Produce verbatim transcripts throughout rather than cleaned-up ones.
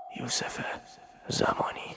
یوسف زمانی.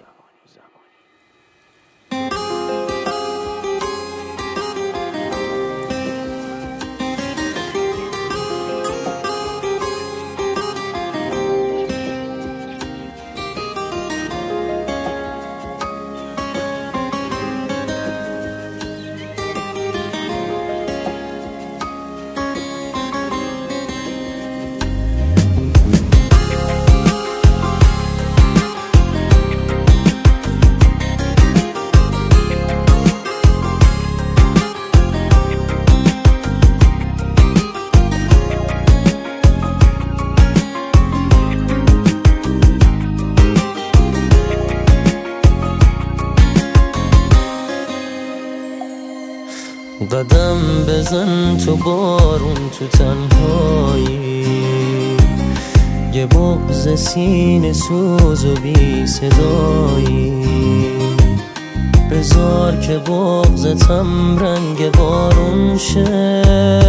قدم بزن تو بارون تو تنهایی، یه بغض سینه سوز و بی صدایی، بذار که بغضتم رنگ بارون شه،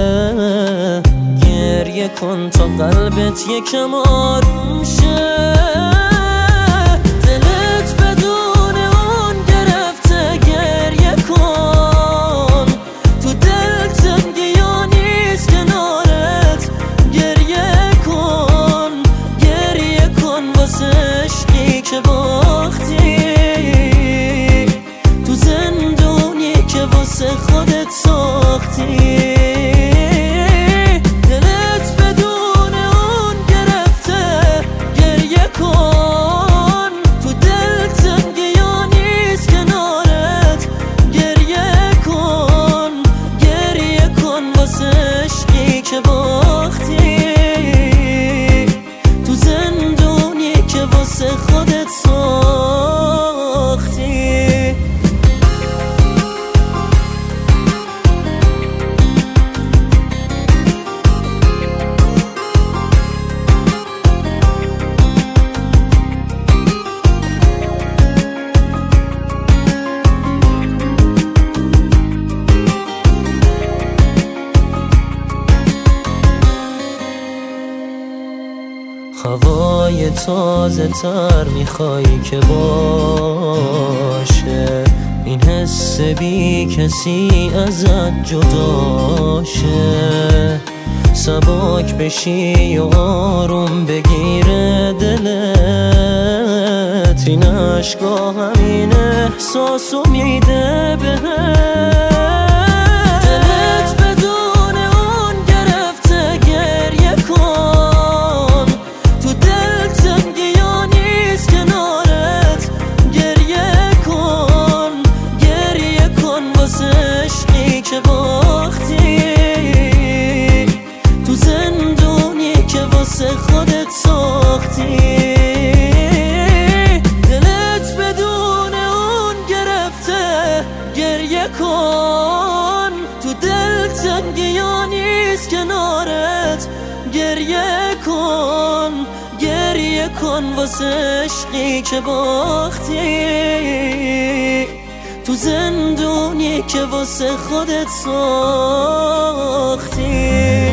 گریه کن تا قلبت یکم آروم شه. که باختی تو زندونی که واسه خودت ساختی، دلت بدون اون گرفته، گریه کن تو دل تنگی ها نیست کنارت، گریه کن گریه کن واسه عشقی که باختی تو زندونی که واسه خودت ساختی. هوای تازه تر میخوای که باشه، این حس بی کسی ازت جداشه، سبک بشی و آروم بگیره دلت، این عشقا همین احساسو میده بهت. که باختی تو زندونی که واسه خودت ساختی، دلت بدون اون گرفته، گریه کن تو دل تنگی ها نیست کنارت، گریه کن گریه کن واسه عشقی که باختی تو زندونی که واسه خودت ساختی.